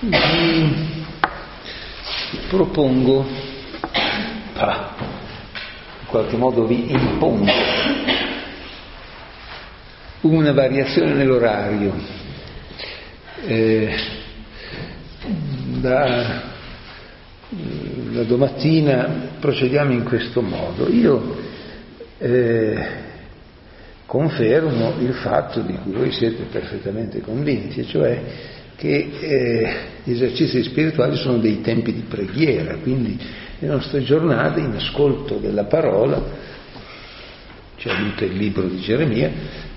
vi propongo, in qualche modo vi impongo, una variazione nell'orario. Da domattina procediamo in questo modo. Io confermo il fatto di cui voi siete perfettamente convinti, cioè che gli esercizi spirituali sono dei tempi di preghiera, quindi le nostre giornate in ascolto della parola, ci aiuta il libro di Geremia,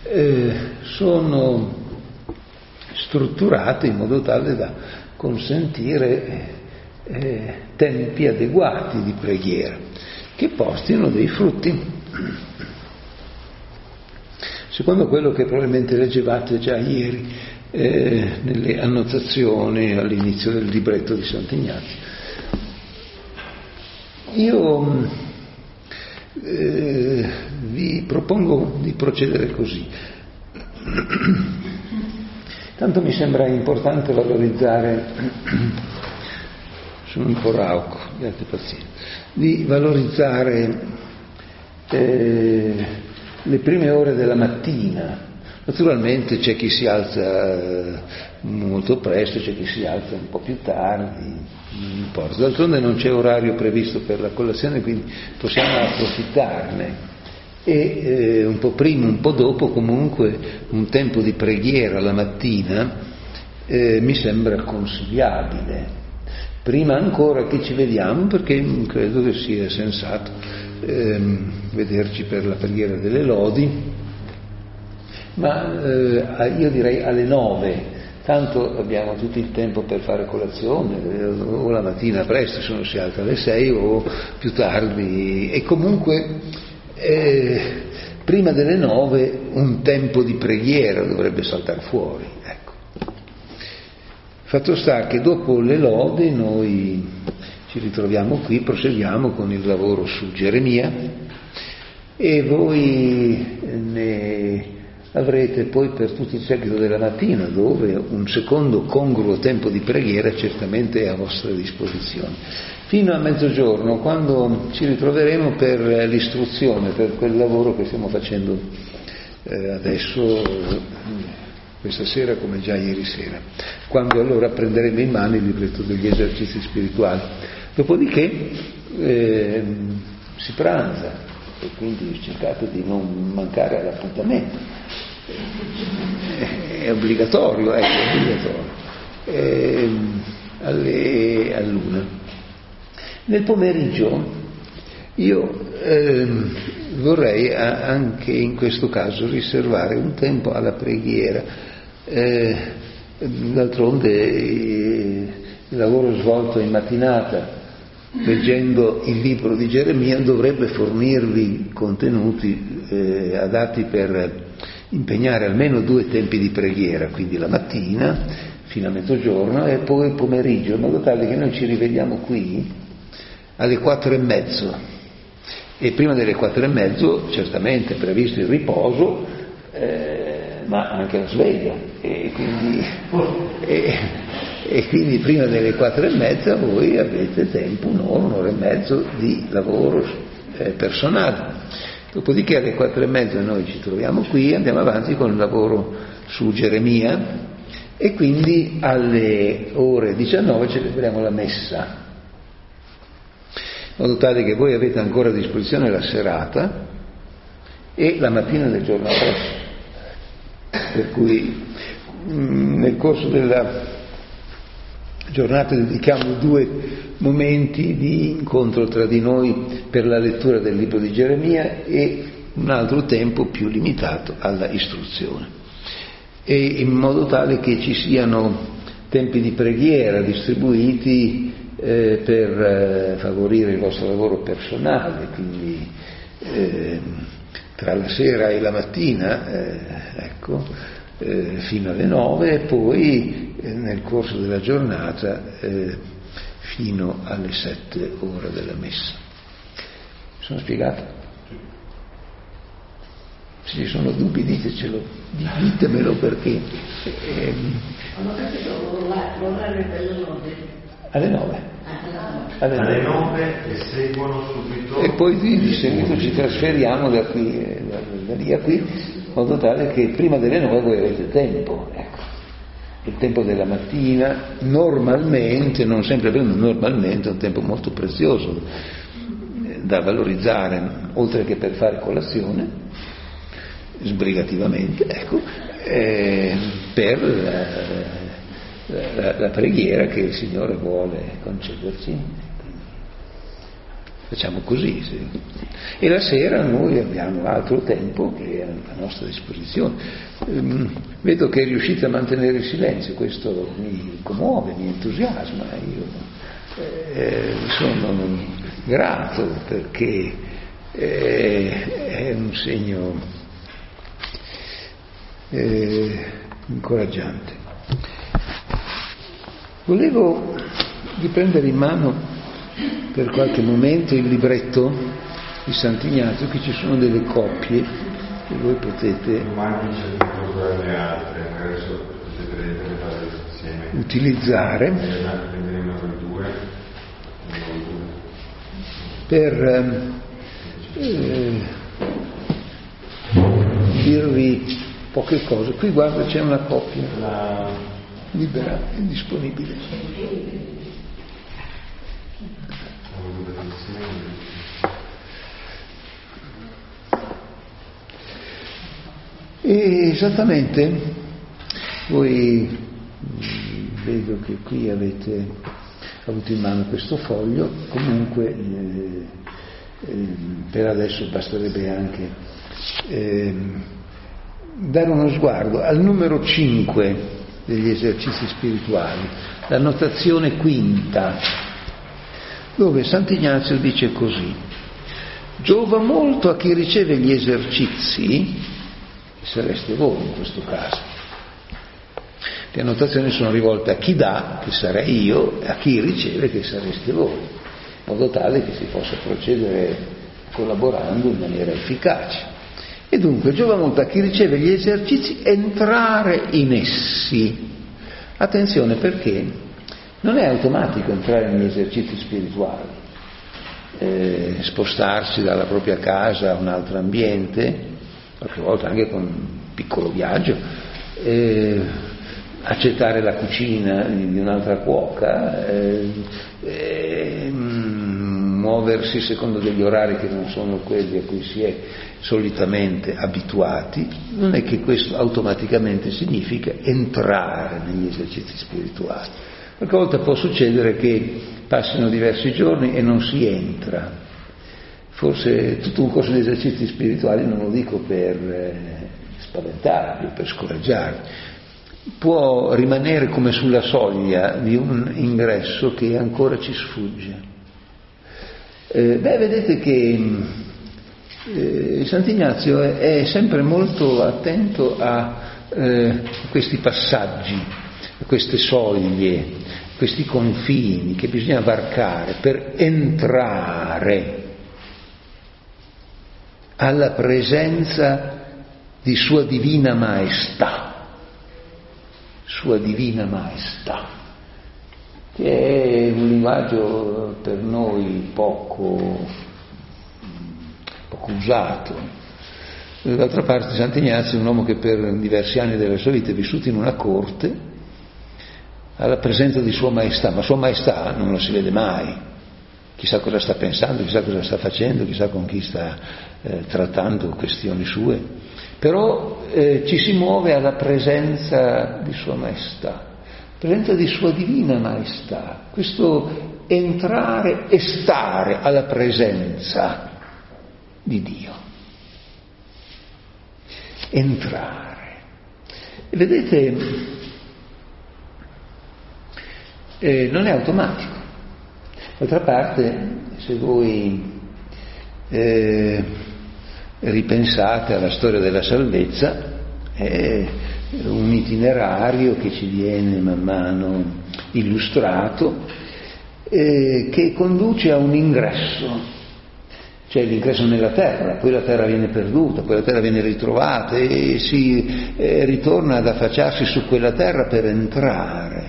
sono strutturate in modo tale da consentire tempi adeguati di preghiera che postino dei frutti. Secondo quello che probabilmente leggevate già ieri nelle annotazioni all'inizio del libretto di Sant'Ignazio, io vi propongo di procedere così. Tanto mi sembra importante valorizzare, sono un po' rauco, abbiate pazienza, di valorizzare le prime ore della mattina. Naturalmente c'è chi si alza molto presto, c'è chi si alza un po' più tardi, non importa. D'altronde non c'è orario previsto per la colazione, quindi possiamo approfittarne. E un po' prima, un po' dopo, comunque un tempo di preghiera la mattina mi sembra consigliabile. Prima ancora che ci vediamo, perché credo che sia sensato vederci per la preghiera delle lodi, ma io direi alle 9, tanto abbiamo tutto il tempo per fare colazione, o la mattina presto, se non si alza alle 6 o più tardi, e comunque prima delle 9 un tempo di preghiera dovrebbe saltare fuori, ecco. Fatto sta che dopo le lodi noi ci ritroviamo qui, proseguiamo con il lavoro su Geremia e voi ne avrete poi per tutto il seguito della mattina, dove un secondo congruo tempo di preghiera certamente è a vostra disposizione, fino a mezzogiorno, quando ci ritroveremo per l'istruzione, per quel lavoro che stiamo facendo adesso, questa sera come già ieri sera, quando allora prenderemo in mano il libretto degli esercizi spirituali. Dopodiché si pranza, e quindi cercate di non mancare all'appuntamento, è obbligatorio, è obbligatorio, all'una. Nel pomeriggio io vorrei anche in questo caso riservare un tempo alla preghiera. D'altronde il lavoro svolto in mattinata leggendo il libro di Geremia dovrebbe fornirvi contenuti adatti per impegnare almeno 2 tempi di preghiera, quindi la mattina fino a mezzogiorno e poi il pomeriggio, in modo tale che noi ci rivediamo qui alle 4:30, e prima delle 4:30 certamente è previsto il riposo, ma anche la sveglia, e quindi prima delle 4:30 voi avete tempo, un'ora e mezzo di lavoro personale. Dopodiché alle 4:30 noi ci troviamo qui e andiamo avanti con il lavoro su Geremia, e quindi alle ore 19 celebriamo la messa, in modo tale che voi avete ancora a disposizione la serata e la mattina del giorno prossimo. Per cui nel corso della giornata dedichiamo 2 momenti di incontro tra di noi per la lettura del libro di Geremia e un altro tempo più limitato alla istruzione, e in modo tale che ci siano tempi di preghiera distribuiti per favorire il vostro lavoro personale, quindi tra la sera e la mattina, fino alle 9, e poi nel corso della giornata fino alle 7 ore della messa. Mi sono spiegato? Se ci sono dubbi ditemelo, perché l'orario delle 9. Alle 9. Alle 9 e seguono subito. E poi di seguito ci trasferiamo da lì a qui, in modo tale che prima delle 9 voi avete tempo, ecco. Il tempo della mattina, normalmente, non sempre vero, normalmente è un tempo molto prezioso da valorizzare, oltre che per fare colazione, sbrigativamente, ecco, per la preghiera che il Signore vuole concederci. Facciamo così, sì. E la sera noi abbiamo altro tempo che è a nostra disposizione. Vedo che riuscite a mantenere il silenzio, questo mi commuove, mi entusiasma, io sono grato perché è un segno incoraggiante. Volevo riprendere in mano per qualche momento il libretto di Sant'Ignazio, che ci sono delle copie che voi potete utilizzare per dirvi poche cose. Qui guarda, c'è una copia libera e disponibile. E esattamente, voi vedo che qui avete avuto in mano questo foglio, comunque per adesso basterebbe anche dare uno sguardo al numero 5 degli esercizi spirituali, la notazione quinta, dove Sant'Ignazio dice così: giova molto a chi riceve gli esercizi, sareste voi in questo caso. Le annotazioni sono rivolte a chi dà, che sarei io, e a chi riceve, che sareste voi, in modo tale che si possa procedere collaborando in maniera efficace. E dunque giova molto a chi riceve gli esercizi entrare in essi. Attenzione, perché non è automatico entrare negli esercizi spirituali, spostarsi dalla propria casa a un altro ambiente, qualche volta anche con un piccolo viaggio, accettare la cucina di un'altra cuoca, muoversi secondo degli orari che non sono quelli a cui si è solitamente abituati. Non è che questo automaticamente significa entrare negli esercizi spirituali. Qualche volta può succedere che passino diversi giorni e non si entra. Forse tutto un corso di esercizi spirituali non lo dico per spaventarvi, per scoraggiarvi, può rimanere come sulla soglia di un ingresso che ancora ci sfugge. Vedete che Sant'Ignazio è sempre molto attento a questi passaggi, a queste soglie, questi confini che bisogna varcare per entrare alla presenza di Sua Divina Maestà, Sua Divina Maestà, che è un linguaggio per noi poco usato. D'altra parte Sant'Ignazio è un uomo che per diversi anni della sua vita è vissuto in una corte alla presenza di Sua Maestà, ma Sua Maestà non lo si vede mai. Chissà cosa sta pensando, chissà cosa sta facendo, chissà con chi sta trattando questioni sue, però ci si muove alla presenza di Sua Maestà, presenza di Sua Divina Maestà, questo entrare e stare alla presenza di Dio. Entrare. E vedete, non è automatico. D'altra parte, se voi ripensate alla storia della salvezza, è un itinerario che ci viene man mano illustrato, che conduce a un ingresso, cioè l'ingresso nella terra, poi la terra viene perduta, poi la terra viene ritrovata e si ritorna ad affacciarsi su quella terra per entrare.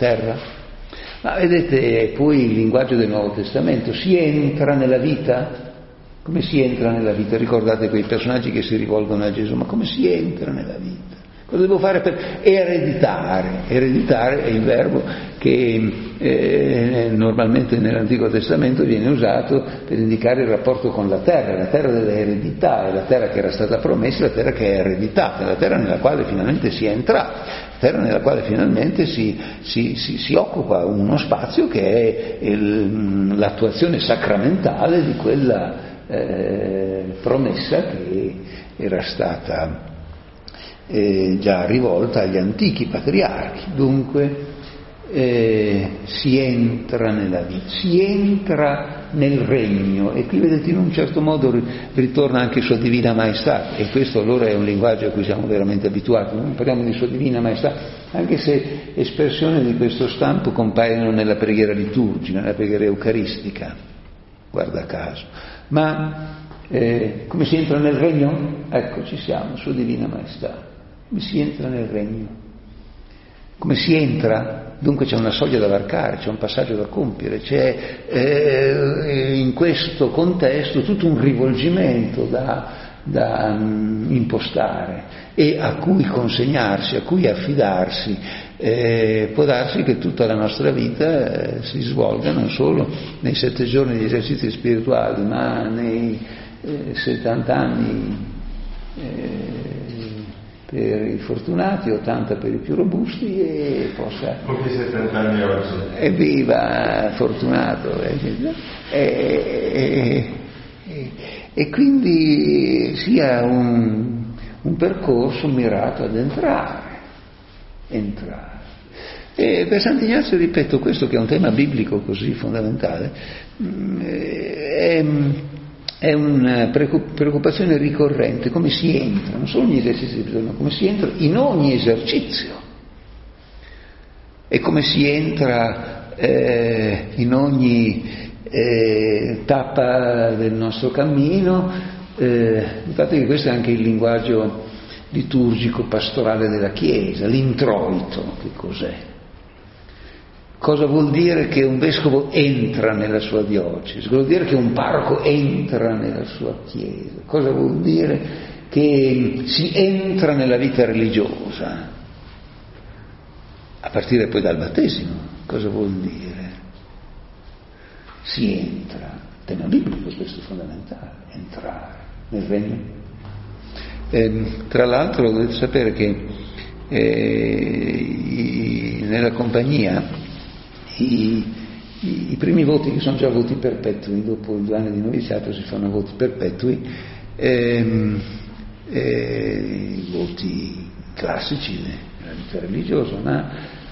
terra. Ma vedete poi il linguaggio del Nuovo Testamento, si entra nella vita. Come si entra nella vita? Ricordate quei personaggi che si rivolgono a Gesù, ma come si entra nella vita? Cosa devo fare per ereditare? Ereditare è il verbo che normalmente nell'Antico Testamento viene usato per indicare il rapporto con la terra dell'eredità, è la terra che era stata promessa, la terra che è ereditata, la terra nella quale finalmente si è entrati, la terra nella quale finalmente si occupa uno spazio che è l'attuazione sacramentale di quella promessa che era stata già rivolta agli antichi patriarchi. Dunque si entra nella vita, si entra nel regno, e qui vedete in un certo modo ritorna anche Sua Divina Maestà, e questo allora è un linguaggio a cui siamo veramente abituati. Non parliamo di Sua Divina Maestà, anche se espressioni di questo stampo compaiono nella preghiera liturgica, nella preghiera eucaristica, guarda caso. Ma come si entra nel regno? Ecco, ci siamo, Sua Divina Maestà. Come si entra nel regno? Come si entra? Dunque c'è una soglia da varcare, c'è un passaggio da compiere, c'è in questo contesto tutto un rivolgimento da impostare e a cui consegnarsi, a cui affidarsi. Può darsi che tutta la nostra vita si svolga non solo nei 7 giorni di esercizi spirituali, ma nei 70 anni per i fortunati, 80 per i più robusti, e possa... Come 70 anni oggi. Evviva, fortunato! E quindi sia un percorso mirato ad entrare. E per Sant'Ignazio, ripeto, questo che è un tema biblico così fondamentale, è una preoccupazione ricorrente, come si entra, non solo negli esercizi, ma come si entra in ogni esercizio, e come si entra in ogni tappa del nostro cammino. Infatti che questo è anche il linguaggio liturgico pastorale della Chiesa, l'introito. Che cos'è? Cosa vuol dire che un vescovo entra nella sua diocesi? Vuol dire che un parroco entra nella sua chiesa? Cosa vuol dire che si entra nella vita religiosa? A partire poi dal battesimo, cosa vuol dire? Si entra. Tema biblico, questo è fondamentale, entrare nel regno. Tra l'altro dovete sapere che nella compagnia i primi voti, che sono già voti perpetui, dopo i 2 anni di noviziato si fanno voti perpetui, i voti classici nella vita religiosa, ma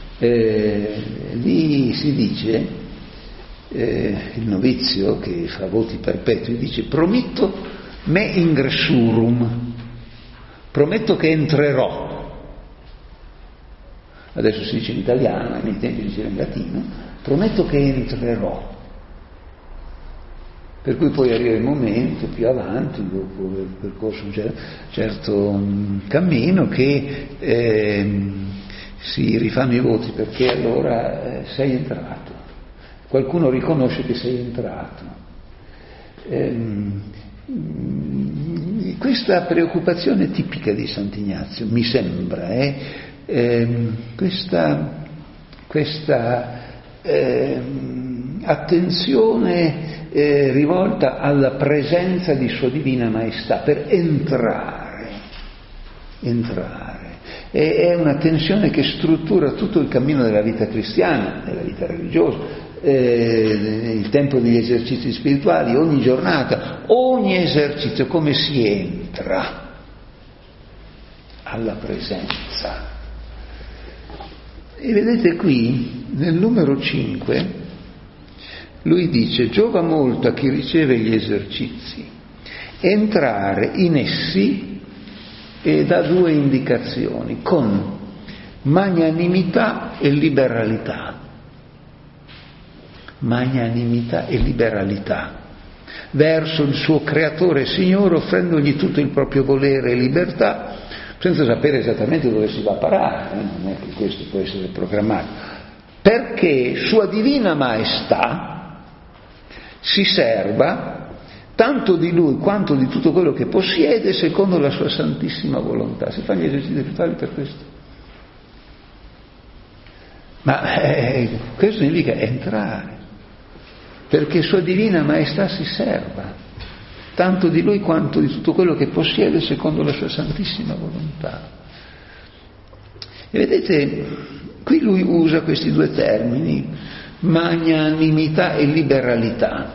lì si dice, il novizio che fa voti perpetui dice: promitto me ingressurum, prometto che entrerò. Adesso si dice in italiano, ai miei tempi si diceva in latino, prometto che entrerò. Per cui poi arriva il momento più avanti, dopo aver percorso un certo cammino, che si rifanno i voti, perché allora sei entrato. Qualcuno riconosce che sei entrato. Questa preoccupazione tipica di Sant'Ignazio, mi sembra, questa attenzione rivolta alla presenza di Sua Divina Maestà per entrare. È una tensione che struttura tutto il cammino della vita cristiana, della vita religiosa, il tempo degli esercizi spirituali, ogni giornata, ogni esercizio, come si entra alla presenza. E vedete qui, nel numero 5, lui dice: giova molto a chi riceve gli esercizi entrare in essi, e dà 2 indicazioni: con magnanimità e liberalità. Magnanimità e liberalità verso il suo creatore e Signore, offrendogli tutto il proprio volere e libertà, senza sapere esattamente dove si va a parare, non è che questo può essere programmato, perché Sua Divina Maestà si serva tanto di Lui quanto di tutto quello che possiede secondo la Sua Santissima Volontà. Si fanno gli esercizi rituali per questo. Ma questo significa entrare, perché Sua Divina Maestà si serva tanto di Lui quanto di tutto quello che possiede secondo la Sua Santissima Volontà. E vedete, qui lui usa questi due termini, magnanimità e liberalità.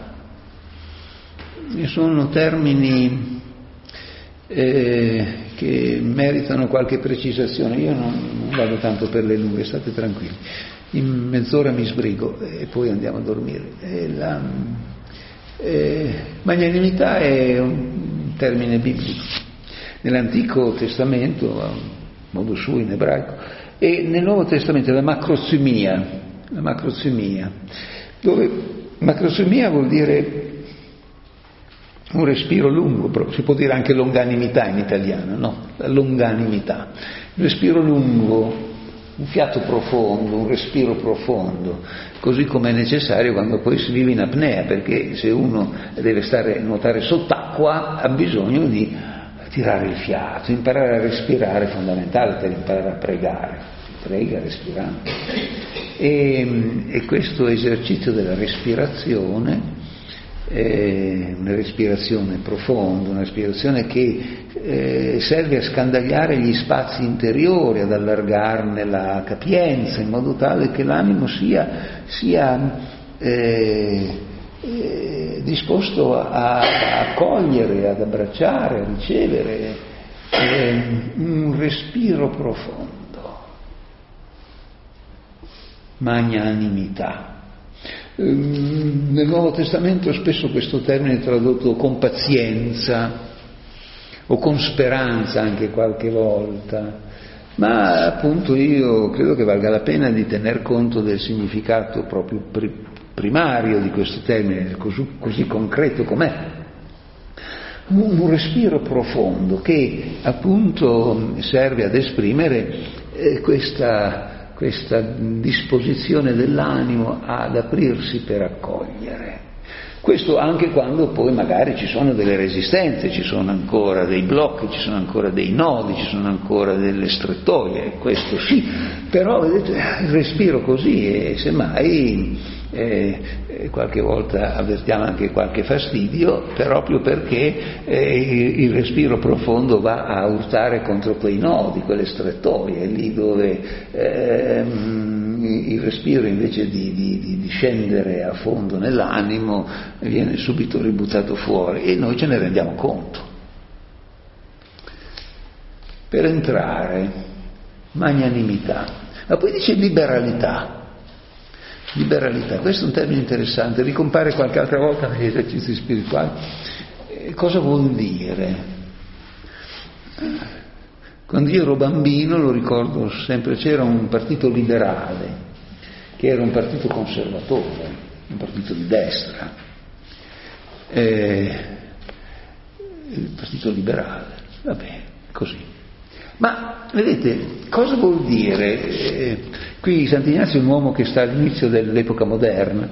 Sono termini che meritano qualche precisazione. Io non vado tanto per le lunghe, state tranquilli. In mezz'ora mi sbrigo e poi andiamo a dormire. Magnanimità è un termine biblico. Nell'Antico Testamento, a modo suo in ebraico, e nel Nuovo Testamento la macrozimia, dove macrozimia vuol dire un respiro lungo, si può dire anche longanimità in italiano, no? La longanimità, un respiro lungo, un fiato profondo, un respiro profondo, così come è necessario quando poi si vive in apnea, perché se uno deve nuotare sott'acqua ha bisogno di tirare il fiato, imparare a respirare è fondamentale per imparare a pregare, prega respirando. E questo esercizio della respirazione una respirazione profonda, una respirazione che serve a scandagliare gli spazi interiori, ad allargarne la capienza in modo tale che l'animo sia disposto a accogliere, ad abbracciare, a ricevere un respiro profondo, magnanimità. Nel Nuovo Testamento spesso questo termine è tradotto con pazienza o con speranza anche qualche volta, ma appunto io credo che valga la pena di tener conto del significato proprio primario di questo termine, così concreto com'è. Un respiro profondo che appunto serve ad esprimere questa disposizione dell'animo ad aprirsi per accogliere. Questo anche quando poi magari ci sono delle resistenze, ci sono ancora dei blocchi, ci sono ancora dei nodi, ci sono ancora delle strettoie, questo sì, però vedete il respiro così e semmai qualche volta avvertiamo anche qualche fastidio, proprio perché il respiro profondo va a urtare contro quei nodi, quelle strettoie, lì dove il respiro invece di scendere a fondo nell'animo viene subito ributtato fuori e noi ce ne rendiamo conto. Per entrare, magnanimità, ma poi dice liberalità. Liberalità, questo è un termine interessante, ricompare qualche altra volta negli esercizi spirituali. Cosa vuol dire? Quando io ero bambino, lo ricordo sempre, c'era un partito liberale, che era un partito conservatore, un partito di destra, il partito liberale, va bene, così. Ma vedete, cosa vuol dire? Qui Sant'Ignazio è un uomo che sta all'inizio dell'epoca moderna,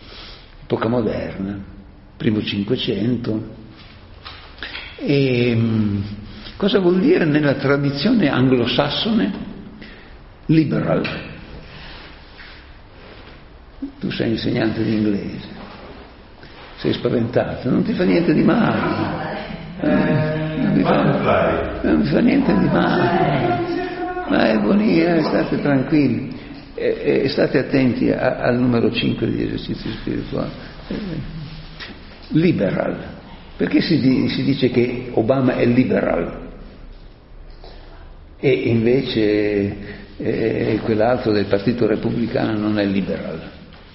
primo Cinquecento, e cosa vuol dire nella tradizione anglosassone? Liberal. Tu sei insegnante di inglese, sei spaventato, non ti fa niente di male. Non mi fa niente di male, ma è buonissimo, state tranquilli e state attenti al numero 5 degli esercizi spirituali. Liberal, perché si dice che Obama è liberal e invece quell'altro del Partito Repubblicano non è liberal?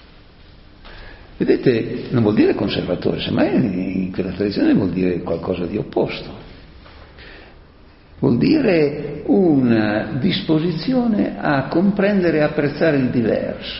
Vedete, non vuol dire conservatore, semmai in quella tradizione vuol dire qualcosa di opposto. Vuol dire una disposizione a comprendere e apprezzare il diverso.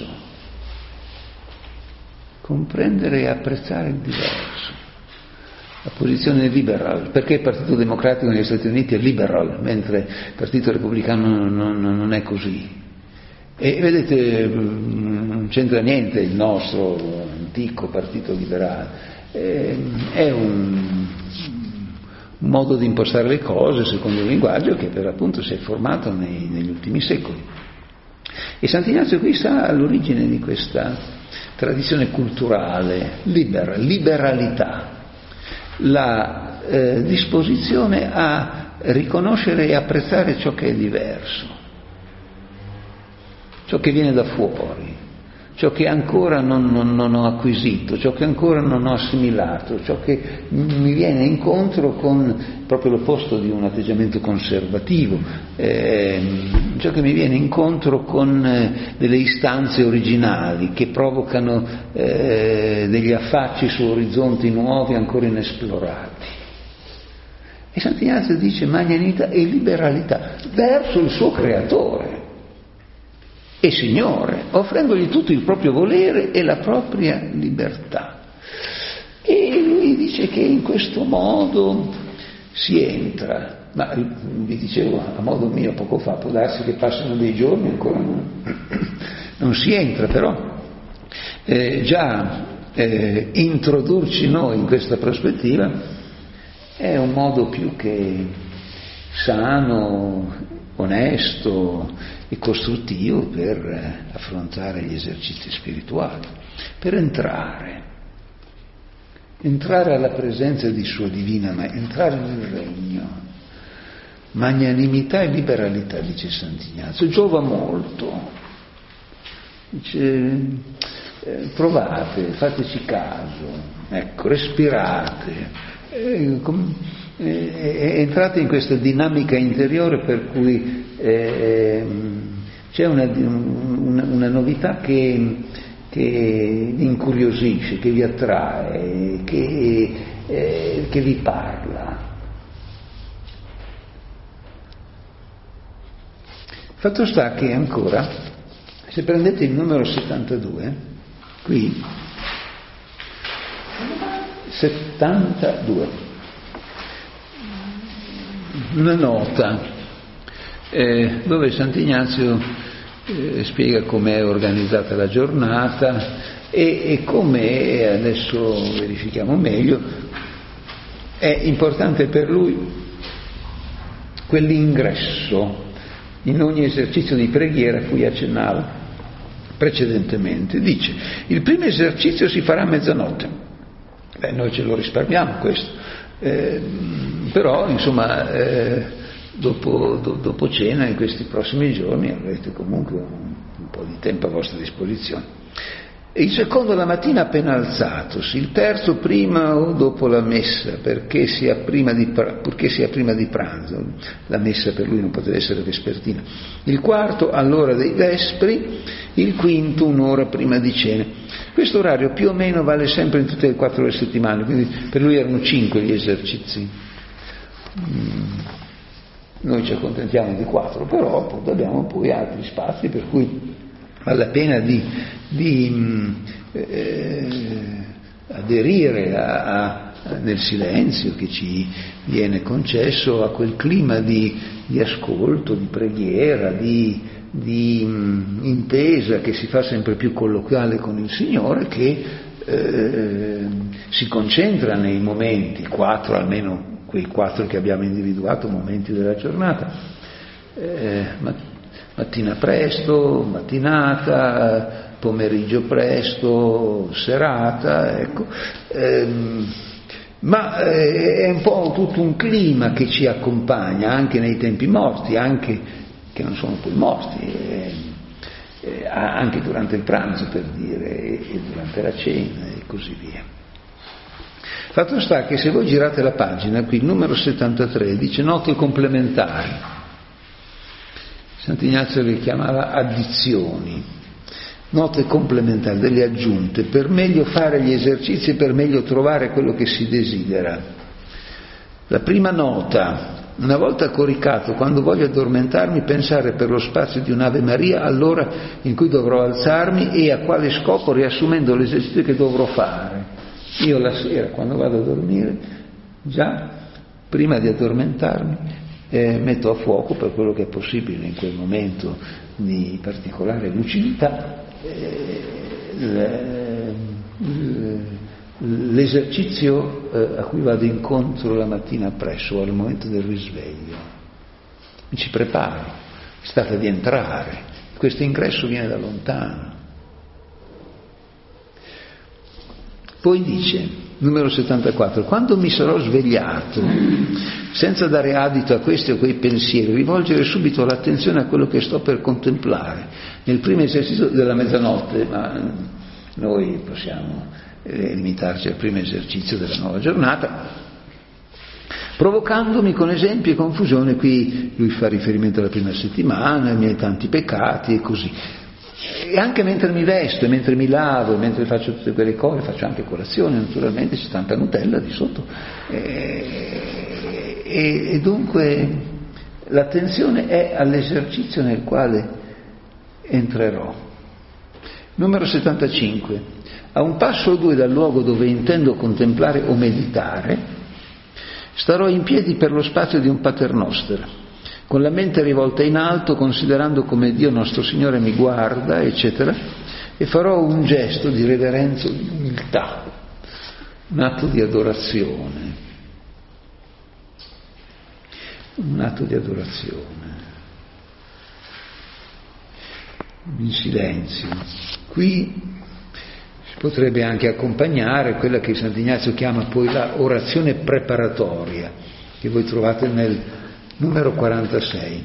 Comprendere e apprezzare il diverso. La posizione liberal, perché il Partito Democratico negli Stati Uniti è liberal, mentre il Partito Repubblicano non è così. E vedete, non c'entra niente il nostro antico partito liberale, è un modo di impostare le cose secondo un linguaggio che per l'appunto si è formato negli ultimi secoli. E Sant'Ignazio qui sta all'origine di questa tradizione culturale, liberalità, la disposizione a riconoscere e apprezzare ciò che è diverso, ciò che viene da fuori, ciò che ancora non ho acquisito, ciò che ancora non ho assimilato, ciò che mi viene incontro con proprio l'opposto di un atteggiamento conservativo, ciò che mi viene incontro con delle istanze originali che provocano degli affacci su orizzonti nuovi ancora inesplorati. E Sant'Ignazio dice magnanimità e liberalità verso il suo creatore e Signore, offrendogli tutto il proprio volere e la propria libertà. E lui dice che in questo modo si entra, ma vi dicevo a modo mio poco fa, può darsi che passino dei giorni ancora non si entra, però già introdurci noi in questa prospettiva è un modo più che sano, onesto e costruttivo per affrontare gli esercizi spirituali, per entrare alla presenza di Sua Divina, ma entrare nel regno. Magnanimità e liberalità, dice Sant'Ignazio, giova molto. Dice, provate, fateci caso, ecco, respirate, entrate in questa dinamica interiore per cui c'è una novità che vi incuriosisce, che vi attrae, che vi parla. Fatto sta che ancora, se prendete il numero 72, qui, 72, una nota dove Sant'Ignazio spiega com'è organizzata la giornata e come, adesso verifichiamo meglio, è importante per lui quell'ingresso in ogni esercizio di preghiera a cui accennava precedentemente. Dice, il primo esercizio si farà a mezzanotte. Noi ce lo risparmiamo questo, però insomma dopo cena in questi prossimi giorni avrete comunque un po' di tempo a vostra disposizione. Il secondo la mattina appena alzatosi, il terzo prima o dopo la messa, purché sia prima di pranzo, la messa per lui non poteva essere vespertina, il quarto all'ora dei vespri, il quinto un'ora prima di cena. Questo orario più o meno vale sempre in tutte le 4 ore settimane, quindi per lui erano 5 gli esercizi. Noi ci accontentiamo di 4, però abbiamo poi altri spazi per cui vale la pena di aderire nel silenzio che ci viene concesso a quel clima di ascolto, di preghiera, di intesa che si fa sempre più colloquiale con il Signore, che si concentra nei momenti, 4 almeno, quei 4 che abbiamo individuato, momenti della giornata, mattina presto, mattinata, pomeriggio presto, serata, ecco. Ma è un po' tutto un clima che ci accompagna anche nei tempi morti, anche che non sono poi morti, anche durante il pranzo, per dire, e durante la cena e così via. Fatto sta che se voi girate la pagina, qui il numero 73 dice note complementari. Sant'Ignazio le chiamava addizioni, note complementari, delle aggiunte, per meglio fare gli esercizi e per meglio trovare quello che si desidera. La prima nota, una volta coricato, quando voglio addormentarmi, pensare per lo spazio di un'Ave Maria all'ora in cui dovrò alzarmi e a quale scopo, riassumendo l'esercizio che dovrò fare. Io la sera, quando vado a dormire, già prima di addormentarmi, metto a fuoco, per quello che è possibile in quel momento di particolare lucidità, l'esercizio a cui vado incontro la mattina presto, al momento del risveglio. Mi ci preparo, si tratta di entrare, questo ingresso viene da lontano. Poi dice, numero 74, quando mi sarò svegliato, senza dare adito a questi o quei pensieri, rivolgere subito l'attenzione a quello che sto per contemplare. Nel primo esercizio della mezzanotte, ma noi possiamo limitarci al primo esercizio della nuova giornata, provocandomi con esempi e confusione. Qui lui fa riferimento alla prima settimana, ai miei tanti peccati e così. E anche mentre mi vesto, mentre mi lavo, mentre faccio tutte quelle cose, faccio anche colazione, naturalmente c'è tanta Nutella di sotto, e dunque l'attenzione è all'esercizio nel quale entrerò. Numero 75. A un passo o due dal luogo dove intendo contemplare o meditare, starò in piedi per lo spazio di un paternoster, con la mente rivolta in alto, considerando come Dio nostro Signore mi guarda, eccetera, e farò un gesto di reverenza, di umiltà, un atto di adorazione, in silenzio. Qui si potrebbe anche accompagnare quella che Sant'Ignazio chiama poi la orazione preparatoria, che voi trovate nel numero 46.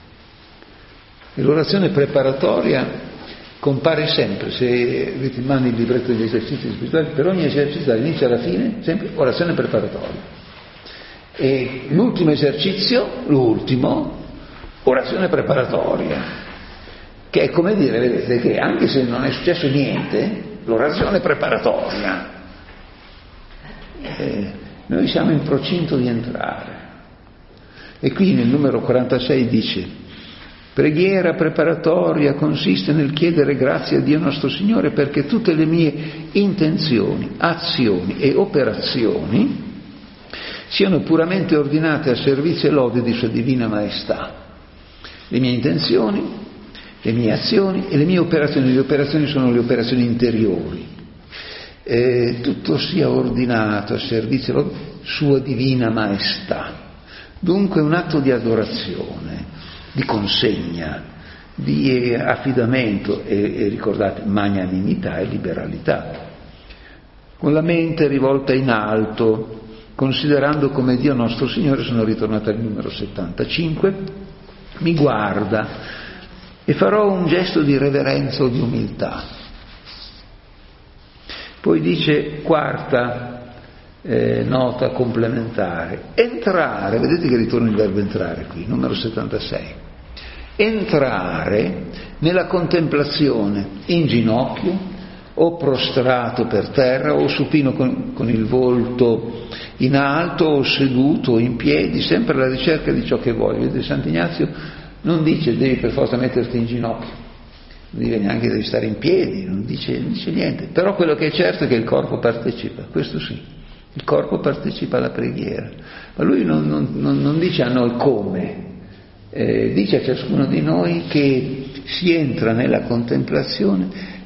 E l'orazione preparatoria compare sempre, se avete in mano il libretto degli esercizi spirituali, per ogni esercizio dall'inizio alla fine, sempre orazione preparatoria. E l'ultimo esercizio, orazione preparatoria, che è come dire, vedete, che anche se non è successo niente, l'orazione preparatoria, noi siamo in procinto di entrare. E qui nel numero 46 dice: preghiera preparatoria consiste nel chiedere grazie a Dio nostro Signore perché tutte le mie intenzioni, azioni e operazioni siano puramente ordinate a servizio e lode di Sua Divina Maestà. Le mie intenzioni, le mie azioni e le mie operazioni. Le operazioni sono le operazioni interiori. Tutto sia ordinato a servizio e lode di Sua Divina Maestà. Dunque un atto di adorazione, di consegna, di affidamento e ricordate, magnanimità e liberalità. Con la mente rivolta in alto, considerando come Dio nostro Signore, sono ritornato al numero 75, mi guarda e farò un gesto di reverenza o di umiltà. Poi dice, quarta nota complementare, entrare, vedete che ritorna il verbo entrare qui, numero 76, entrare nella contemplazione in ginocchio o prostrato per terra o supino con il volto in alto o seduto o in piedi, sempre alla ricerca di ciò che voglio. Vedete, Sant'Ignazio non dice devi per forza metterti in ginocchio, non dice neanche devi stare in piedi, non dice niente, però quello che è certo è che il corpo partecipa, questo sì. Il corpo partecipa alla preghiera, ma lui non dice a noi come, dice a ciascuno di noi che si entra nella contemplazione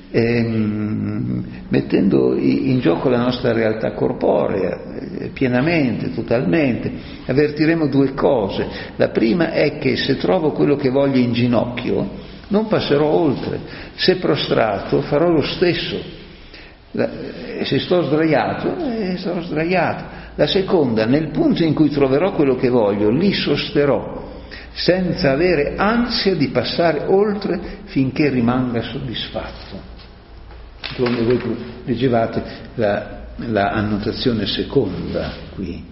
mettendo in gioco la nostra realtà corporea pienamente, totalmente. Avvertiremo due cose. La prima è che se trovo quello che voglio in ginocchio non passerò oltre, se prostrato farò lo stesso. Se sto sdraiato, sarò sdraiato. La seconda, nel punto in cui troverò quello che voglio, lì sosterrò, senza avere ansia di passare oltre finché rimanga soddisfatto. Come voi leggevate la annotazione seconda qui.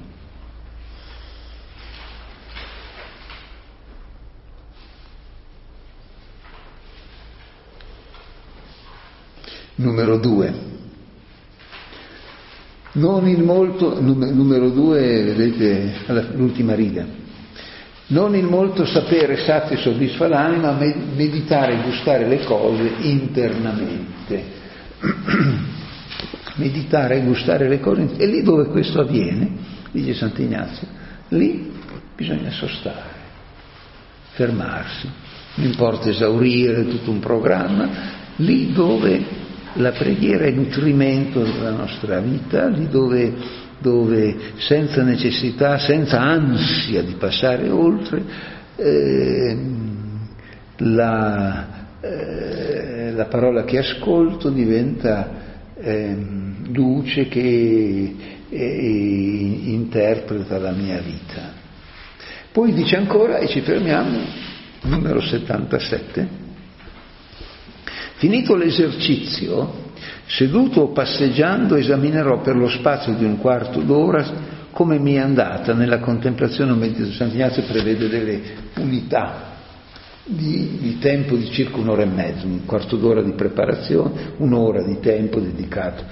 Numero 2. Non il molto, numero 2, vedete l'ultima riga, non il molto sapere sazia e soddisfa l'anima, ma meditare e gustare le cose internamente. Meditare e gustare le cose, e lì dove questo avviene, dice Sant'Ignazio, lì bisogna sostare, fermarsi, non importa esaurire tutto un programma, lì dove la preghiera è nutrimento della nostra vita, lì dove senza necessità, senza ansia di passare oltre, la parola che ascolto diventa luce che interpreta la mia vita. Poi dice ancora, e ci fermiamo, numero 77, finito l'esercizio, seduto o passeggiando esaminerò per lo spazio di un quarto d'ora come mi è andata nella contemplazione o meditazione. Sant'Ignazio prevede delle unità di tempo di circa un'ora e mezza, un quarto d'ora di preparazione, un'ora di tempo dedicato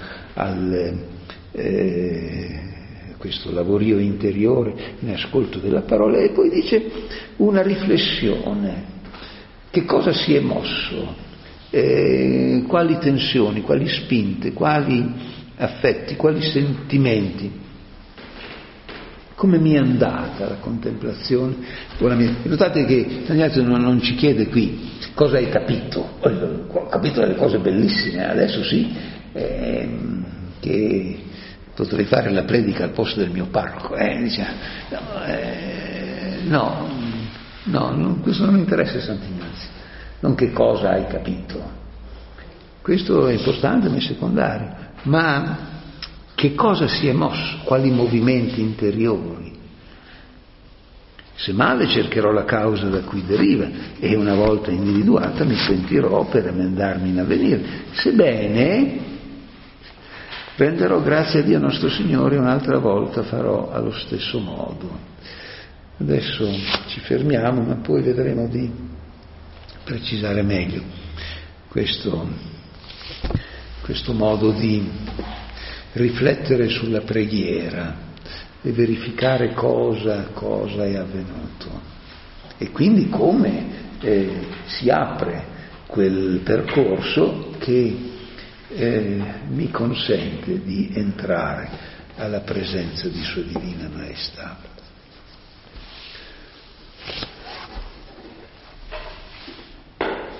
questo lavorio interiore in ascolto della parola, e poi dice una riflessione: che cosa si è mosso, quali tensioni, quali spinte, quali affetti, quali sentimenti, come mi è andata la contemplazione. Notate che Sant'Ignazio non ci chiede qui cosa hai capito. Ho capito delle cose bellissime, adesso sì, che potrei fare la predica al posto del mio parroco. Dice, no, questo non mi interessa Sant'Ignazio, non che cosa hai capito, questo è importante ma è secondario, ma che cosa si è mosso, quali movimenti interiori. Se male cercherò la causa da cui deriva e una volta individuata mi pentirò per emendarmi in avvenire. Sebbene renderò grazie a Dio nostro Signore, un'altra volta farò allo stesso modo. Adesso ci fermiamo, ma poi vedremo di precisare meglio questo modo di riflettere sulla preghiera e verificare cosa è avvenuto e quindi come si apre quel percorso che mi consente di entrare alla presenza di Sua Divina Maestà.